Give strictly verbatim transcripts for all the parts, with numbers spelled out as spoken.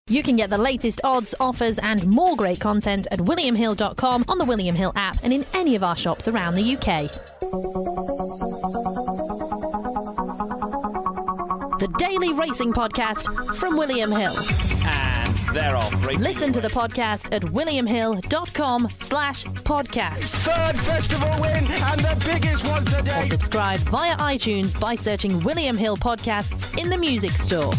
You can get the latest odds, offers and more great content at william hill dot com, on the William Hill app and in any of our shops around the U K. The Daily Racing Podcast from William Hill. And they're off. Listen to the podcast at william hill dot com slash podcast. Third festival win and the biggest one today. Or subscribe via iTunes by searching William Hill Podcasts in the music store.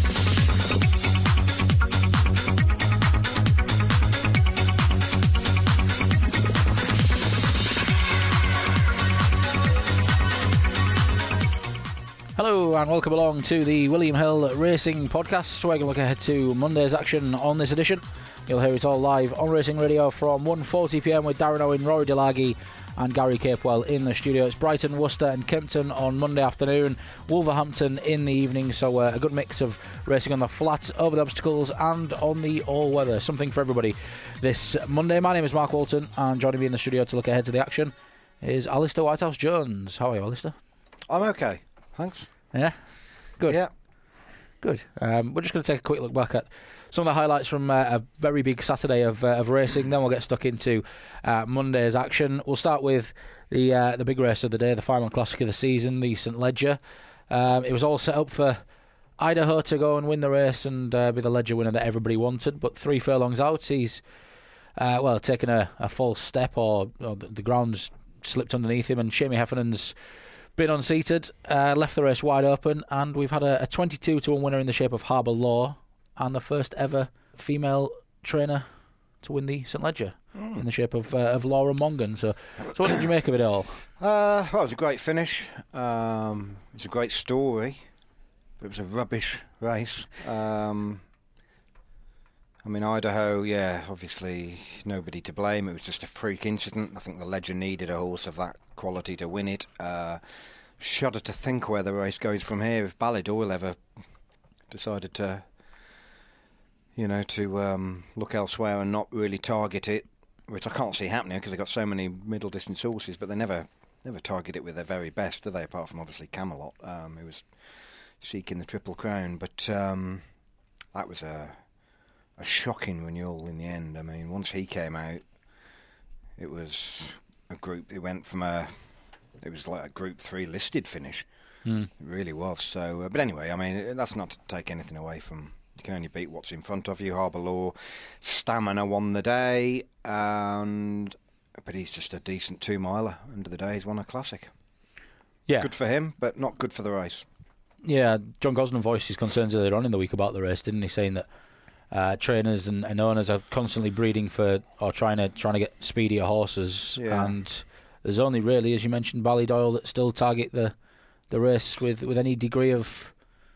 Hello and welcome along to the William Hill Racing Podcast. We're going to look ahead to Monday's action on this edition. You'll hear it all live on Racing Radio from one forty p m with Darren Owen, Rory Delaghy and Gary Capewell in the studio. It's Brighton, Worcester and Kempton on Monday afternoon, Wolverhampton in the evening, so uh, a good mix of racing on the flat, over the obstacles and on the all-weather. Something for everybody this Monday. My name is Mark Walton and joining me in the studio to look ahead to the action is Alistair Whitehouse-Jones. How are you, Alistair? I'm okay. Thanks. Yeah? Good. Yeah. Good. Um, we're just going to take a quick look back at some of the highlights from uh, a very big Saturday of, uh, of racing. Then we'll get stuck into uh, Monday's action. We'll start with the uh, the big race of the day, the final classic of the season, the St Leger. Um, it was all set up for Idaho to go and win the race and uh, be the Leger winner that everybody wanted. But three furlongs out, he's uh, well taken a, a false step, or, or the, the ground's slipped underneath him, and Shamie Heffernan's been unseated, uh, left the race wide open, and we've had a, a twenty-two to one winner in the shape of Harbour Law, and the first ever female trainer to win the St Leger mm. in the shape of uh, of Laura Mongan. So, so what did you make of it all? Uh, well, it was a great finish. Um, it was a great story, but it was a rubbish race. Um, I mean, Idaho, yeah, obviously nobody to blame. It was just a freak incident. I think the Leger needed a horse of that quality to win it. Uh, shudder to think where the race goes from here. If Ballydoyle ever decided to, you know, to um, look elsewhere and not really target it, which I can't see happening because they've got so many middle distance horses, but they never never target it with their very best, do they? Apart from obviously Camelot, um, who was seeking the Triple Crown. But um, that was a a shocking renewal in the end. I mean, once he came out, it was a group. It went from a, it was like a Group Three listed finish. Mm. It really was. So, uh, but anyway, I mean, that's not to take anything away from. You can only beat what's in front of you. Harbour Law, Stamina won the day, and but he's just a decent two miler. End of the day, he's won a classic. Yeah, good for him, but not good for the race. Yeah, John Gosden voiced his concerns earlier on in the week about the race, didn't he? Saying that uh, trainers and, and owners are constantly breeding for or trying to trying to get speedier horses, yeah. and there's only really, as you mentioned, Ballydoyle that still target the the race with, with any degree of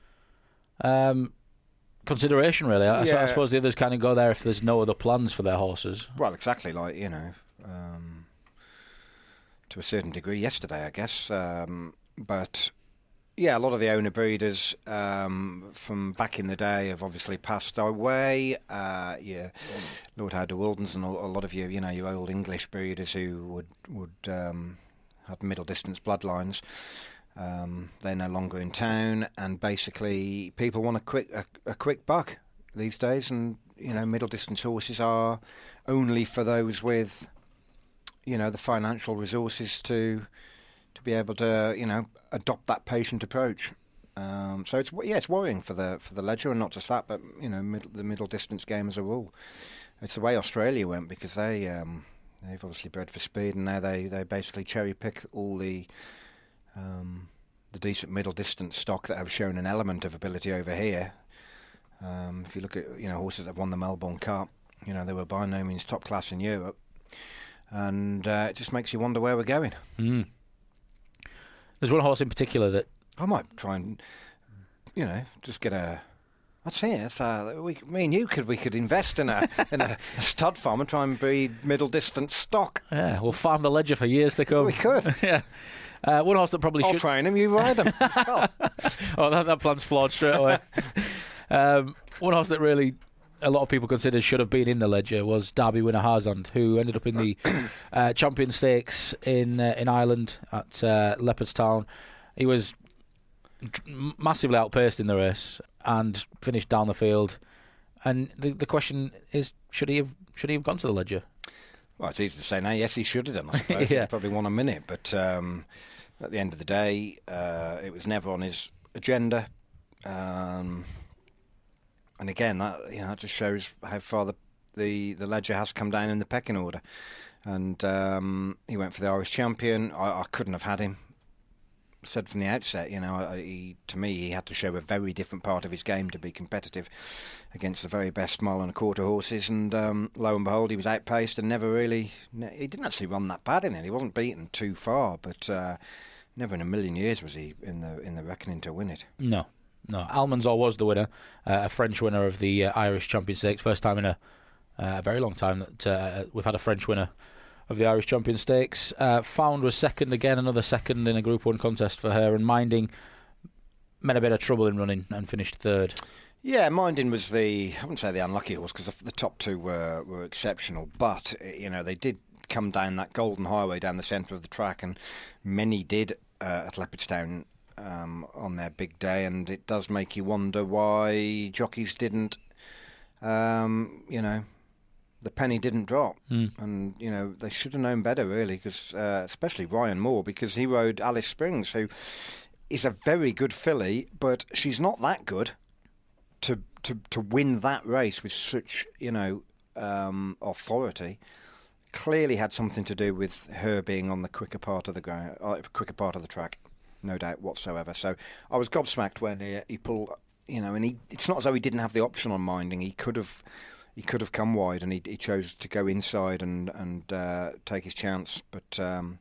um, consideration. Really, I, yeah. I suppose the others kind of go there if there's no other plans for their horses. Well, exactly, like you know, um, to a certain degree, yesterday, I guess, um, but. Yeah, a lot of the owner breeders um, from back in the day have obviously passed away. Uh, yeah, Lord Howard de Wildens and a lot of you, you know, your old English breeders who would would um, had middle distance bloodlines. Um, they're no longer in town, and basically people want a quick a, a quick buck these days, and you know, middle distance horses are only for those with, you know, the financial resources to. to be able to, you know, adopt that patient approach. Um, so it's yeah, it's worrying for the for the Leger, and not just that, but you know, middle, the middle distance game as a rule. It's the way Australia went because they um, they've obviously bred for speed, and now they, they basically cherry pick all the um, the decent middle distance stock that have shown an element of ability over here. Um, if you look at you know horses that won the Melbourne Cup, you know they were by no means top class in Europe, and uh, it just makes you wonder where we're going. Mm. There's one horse in particular that I might try and, you know, just get a. I'd say it's uh, we, me and you could we could invest in a in a, a stud farm and try and breed middle distance stock. Yeah, we'll farm the Leger for years to come. We could. yeah, uh, one horse that probably I'll should. I'll train him. You ride him. oh, oh that, that plan's flawed straight away. um, one horse that really. A lot of people considered should have been in the Leger was Derby winner Harzand, who ended up in the uh, Champion Stakes in uh, in Ireland at uh, Leopardstown. He was d- massively outpaced in the race and finished down the field. and the the question is, should he have should he have gone to the Leger? Well, it's easy to say now. Yes, he should have done, I suppose. Yeah. He probably won a minute, but um, at the end of the day, uh, it was never on his agenda. Um, and again, that you know that just shows how far the, the the Leger has come down in the pecking order. And um, he went for the Irish champion. I, I couldn't have had him. Said from the outset, you know, I, he, to me, he had to show a very different part of his game to be competitive against the very best mile and a quarter horses. And um, lo and behold, he was outpaced and never really. He didn't actually run that bad in there. He wasn't beaten too far, but uh, never in a million years was he in the in the reckoning to win it. No, no. Almanzor was the winner, uh, a French winner of the uh, Irish Champion Stakes. First time in a, uh, a very long time that uh, we've had a French winner of the Irish Champion Stakes. Uh, Found was second again, another second in a Group One contest for her, and Minding met a bit of trouble in running and finished third. Yeah, Minding was the, I wouldn't say the unlucky horse, because the, the top two were, were exceptional, but, you know, they did come down that golden highway down the centre of the track, and many did uh, at Leopardstown um, on their big day, and it does make you wonder why jockeys didn't, um, you know, the penny didn't drop. Mm. And, you know, they should have known better, really, because uh, especially Ryan Moore, because he rode Alice Springs, who is a very good filly, but she's not that good to to, to win that race with such, you know, um, authority. Clearly had something to do with her being on the quicker part of the ground, uh, quicker part of the track, no doubt whatsoever. So I was gobsmacked when he, he pulled, you know, and he, it's not as though he didn't have the option on Minding. He could have... He could have come wide, and he, he chose to go inside and and uh, take his chance. But um,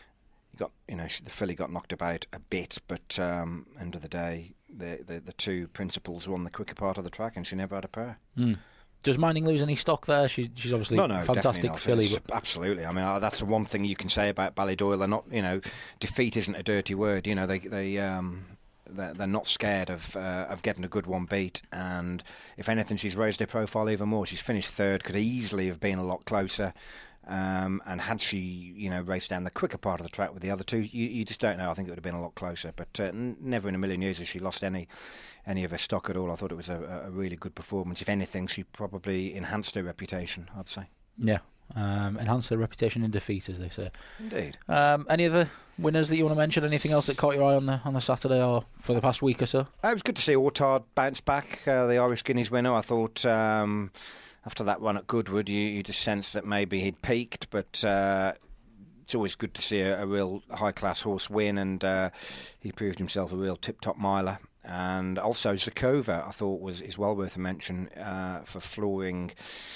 he got, you know, the filly got knocked about a bit. But um, end of the day, the, the the two principals were on the quicker part of the track, and she never had a pair. Mm. Does Minding lose any stock there? She, she's obviously no, no, fantastic filly. But absolutely. I mean, uh, that's the one thing you can say about Ballydoyle. They're not, you know, defeat isn't a dirty word. You know, they they. Um, They're, they're not scared of uh, of getting a good one beat, and if anything, she's raised her profile even more. She's finished third, could easily have been a lot closer, um, and had she, you know, raced down the quicker part of the track with the other two, you, you just don't know. I think it would have been a lot closer, but uh, n- never in a million years has she lost any any of her stock at all. I thought it was a, a really good performance. If anything, she probably enhanced her reputation, I'd say. Yeah. Um, enhance their reputation in defeat, as they say. Indeed. Um, any other winners that you want to mention? Anything else that caught your eye on the on the Saturday or for the past week or so? Uh, it was good to see Ortard bounce back, uh, the Irish Guineas winner. I thought um, after that run at Goodwood, you, you just sensed that maybe he'd peaked, but uh, it's always good to see a, a real high-class horse win, and uh, he proved himself a real tip-top miler. And also Zakova, I thought, was is well worth a mention uh, for flooring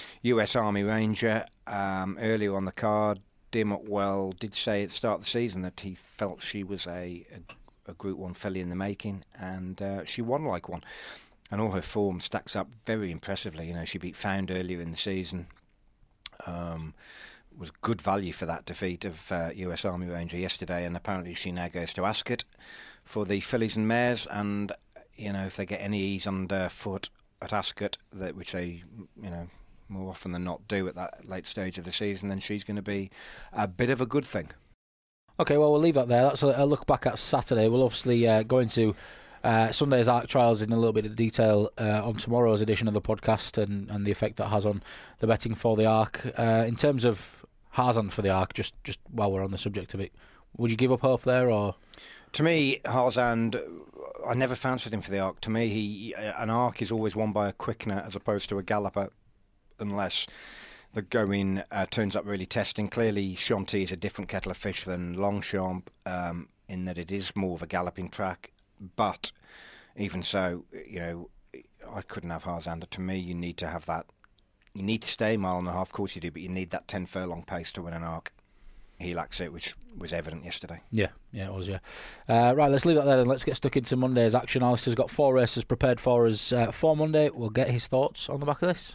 U S Army Ranger um, earlier on the card. Dermot Well did say at the start of the season that he felt she was a, a, a Group One filly in the making, and uh, she won like one. And all her form stacks up very impressively. You know, she beat Found earlier in the season. Um, was good value for that defeat of uh, U S Army Ranger yesterday, and apparently she now goes to Ascot for the fillies and mares, and you know, if they get any ease underfoot at Ascot, that which they, you know, more often than not do at that late stage of the season, then she's going to be a bit of a good thing. Okay, well, we'll leave that there. That's a, a look back at Saturday. We'll obviously uh, go into uh, Sunday's Arc Trials in a little bit of detail uh, on tomorrow's edition of the podcast, and, and the effect that has on the betting for the Arc. Uh, in terms of Harzand for the Arc, just, just while we're on the subject of it, would you give up hope there, or...? To me, Harzand, I never fancied him for the Arc. To me, he an Arc is always won by a quickener as opposed to a galloper, unless the going uh, turns up really testing. Clearly, Shanty is a different kettle of fish than Longchamp, um, in that it is more of a galloping track. But even so, you know, I couldn't have Harzand. To me, you need to have that. You need to stay a mile and a half, of course you do, but you need that ten furlong pace to win an Arc. He lacks it, which was evident yesterday. Yeah, yeah, it was, yeah. Uh, right, let's leave that there and let's get stuck into Monday's action. Alistair's got four races prepared for us uh, for Monday. We'll get his thoughts on the back of this.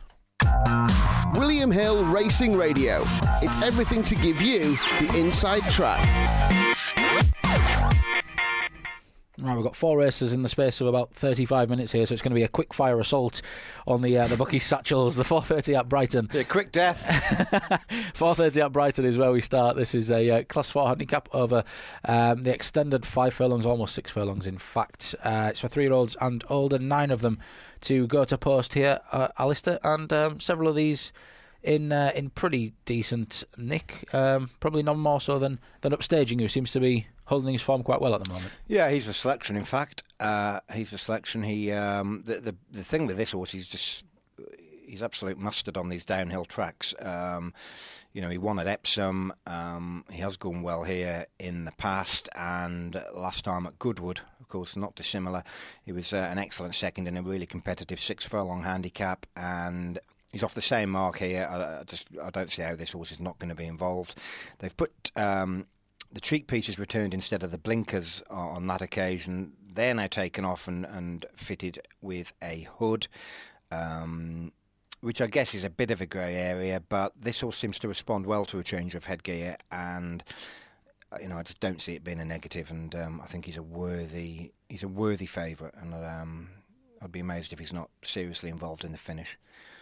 William Hill Racing Radio. It's everything to give you the inside track. Right, we've got four races in the space of about thirty-five minutes here, so it's going to be a quick fire assault on the uh, the bookie satchels. The four thirty at Brighton. Yeah, quick death. four thirty at Brighton is where we start. This is a uh, Class four handicap over um, the extended five furlongs, almost six furlongs in fact. Uh, it's for three-year-olds and older, nine of them to go to post here, uh, Alistair, and um, several of these in uh, in pretty decent nick. Um, probably none more so than, than Upstaging, who seems to be holding his form quite well at the moment. Yeah, he's the selection. In fact, uh, he's the selection. He um, the, the the thing with this horse, he's just he's absolute mustard on these downhill tracks. Um, you know, he won at Epsom. Um, he has gone well here in the past, and last time at Goodwood, of course, not dissimilar. He was uh, an excellent second in a really competitive six furlong handicap, and he's off the same mark here. I, I just I don't see how this horse is not going to be involved. They've put Um, the cheek pieces returned instead of the blinkers on that occasion. They're now taken off and, and fitted with a hood, um, which I guess is a bit of a grey area, but this horse seems to respond well to a change of headgear, and you know I just don't see it being a negative, and um, I think he's a worthy he's a worthy favourite, and um, I'd be amazed if he's not seriously involved in the finish.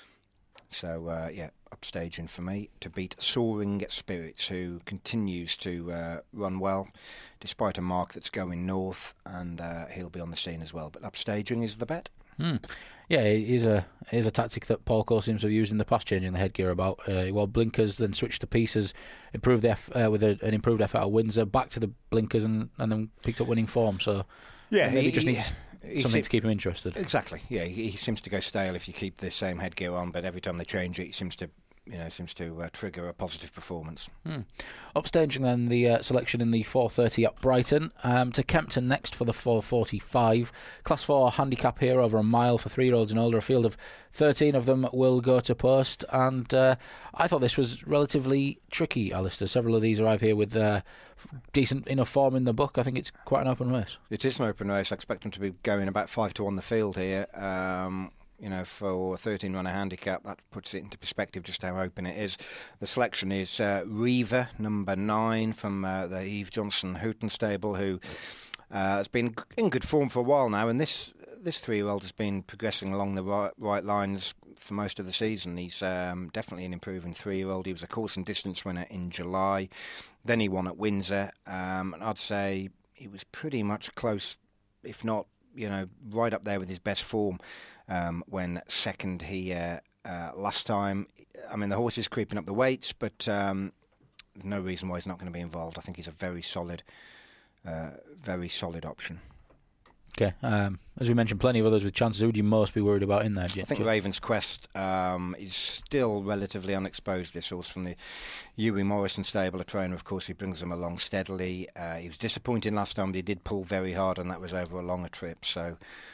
So, uh, yeah, Upstaging for me to beat Soaring Spirits, who continues to uh, run well, despite a mark that's going north, and uh, he'll be on the scene as well. But Upstaging is the bet. Hmm. Yeah, it is a it is a tactic that Paul Cole seems to have used in the past, changing the headgear about. Uh, he wore blinkers, then switched to pieces, improved the eff- uh, with a, an improved effort at Windsor, back to the blinkers, and, and then picked up winning form. So, yeah, maybe he just he, needs he something se- to keep him interested. Exactly. Yeah, he, he seems to go stale if you keep the same headgear on, but every time they change it, he seems to. You know, seems to uh, trigger a positive performance. Hmm. Upstaging then the uh, selection in the four thirty at Brighton. Um, to Kempton next for the four forty-five. Class four handicap here over a mile for three-year-olds and older. A field of thirteen of them will go to post. And uh, I thought this was relatively tricky, Alistair. Several of these arrive here with uh, decent enough form in the book. I think it's quite an open race. It is an open race. I expect them to be going about five to one the field here. Um, You know, for a thirteen-runner handicap, that puts it into perspective just how open it is. The selection is uh, Reaver, number nine, from uh, the Eve Johnson Houghton stable, who uh, has been in good form for a while now. And this this three-year-old has been progressing along the right, right lines for most of the season. He's um, definitely an improving three-year-old. He was a course and distance winner in July. Then he won at Windsor. Um, and I'd say he was pretty much close, if not, you know, right up there with his best form. Um, when second here uh, last time. I mean, the horse is creeping up the weights, but um, there's no reason why he's not going to be involved. I think he's a very solid, uh, very solid option. Okay, um, as we mentioned, plenty of others with chances. Who do you most be worried about in there? I think Raven's Quest um, is still relatively unexposed, this horse from the Hughie Morrison stable, a trainer, of course, he brings them along steadily. Uh, he was disappointing last time, but he did pull very hard, and that was over a longer trip, so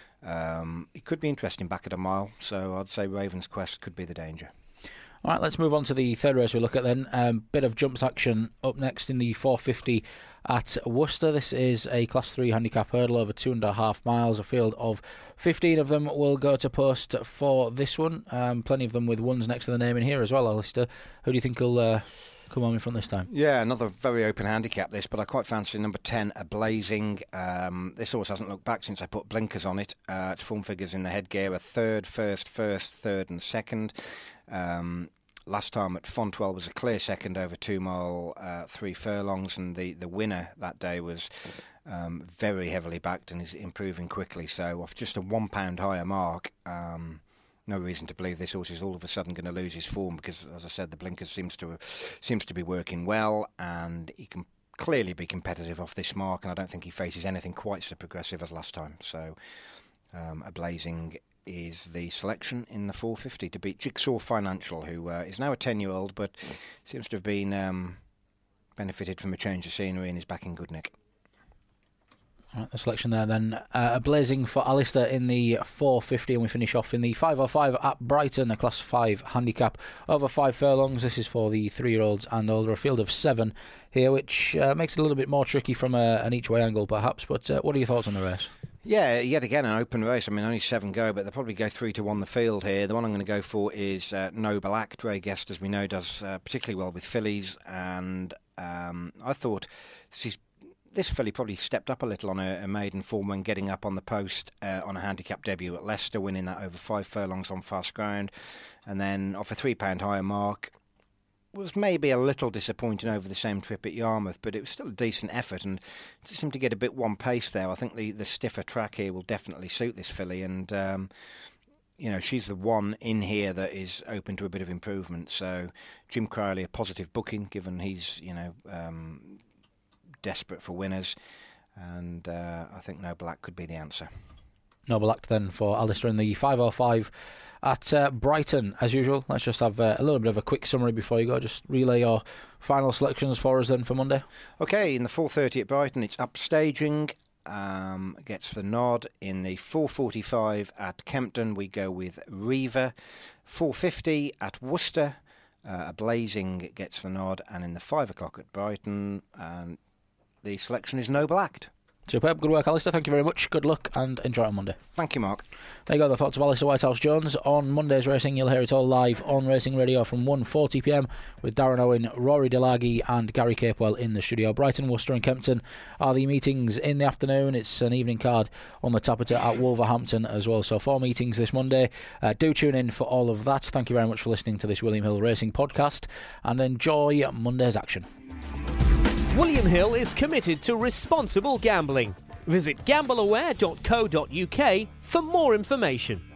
um, it could be interesting back at a mile, so I'd say Raven's Quest could be the danger. All right, let's move on to the third race we look at then. Um, bit of jumps action up next in the four fifty at Worcester. This is a Class three handicap hurdle over two and a half miles. A field of fifteen of them will go to post for this one. Um, plenty of them with ones next to the name in here as well, Alistair. Who do you think will uh, come on in front this time? Yeah, another very open handicap this, but I quite fancy number ten, A Blazing. Um, this horse hasn't looked back since I put blinkers on it. Uh, its form figures in the headgear are third, first, first, third and second. Um, last time at Fontwell was a clear second over two mile, uh, three furlongs, and the, the winner that day was um, very heavily backed and is improving quickly. So off just a one pound higher mark, um, no reason to believe this horse is all of a sudden going to lose his form because, as I said, the blinkers seems to seems to be working well, and he can clearly be competitive off this mark. And I don't think he faces anything quite so progressive as last time. So um, A Blazing is the selection in the four fifty to beat Jigsaw Financial, who uh, is now a ten-year-old, but seems to have been um, benefited from a change of scenery and is back in good nick. Right, the selection there then. Uh, A Blazing for Alistair in the four fifty, and we finish off in the five oh five at Brighton, a Class five handicap over five furlongs. This is for the three-year-olds and older, a field of seven here, which uh, makes it a little bit more tricky from a, an each-way angle perhaps, but uh, what are your thoughts on the race? Yeah, yet again an open race. I mean, only seven go, but they'll probably go three to one the field here. The one I'm going to go for is uh, Noble Act. Dre Guest, as we know, does uh, particularly well with fillies, and um, I thought she's this filly probably stepped up a little on her, her maiden form when getting up on the post uh, on a handicap debut at Leicester, winning that over five furlongs on fast ground, and then off a three pound higher mark. Was maybe a little disappointing over the same trip at Yarmouth, but it was still a decent effort, and just seemed to get a bit one pace there. I think the, the stiffer track here will definitely suit this filly, and um, you know, she's the one in here that is open to a bit of improvement. So Jim Crowley, a positive booking, given he's, you know, um, desperate for winners, and uh, I think No Black could be the answer. No Black then for Alistair in the five oh five at uh, Brighton. As usual, let's just have uh, a little bit of a quick summary before you go. Just relay your final selections for us then for Monday. Okay, in the four thirty at Brighton, it's Upstaging. Um, gets the nod. In the four forty-five at Kempton, we go with Reaver. four fifty at Worcester, uh, Blazing gets the nod. And in the five o'clock at Brighton, um, the selection is No Black. Superb. Good work, Alistair. Thank you very much. Good luck and enjoy it on Monday. Thank you, Mark. There you go, the thoughts of Alistair Whitehouse-Jones on Monday's racing. You'll hear it all live on Racing Radio from one forty p m with Darren Owen, Rory Delaghi and Gary Capewell in the studio. Brighton, Worcester and Kempton are the meetings in the afternoon. It's an evening card on the Tapperton at Wolverhampton as well. So four meetings this Monday. Uh, do tune in for all of that. Thank you very much for listening to this William Hill Racing podcast and enjoy Monday's action. William Hill is committed to responsible gambling. Visit gamble aware dot co dot uk for more information.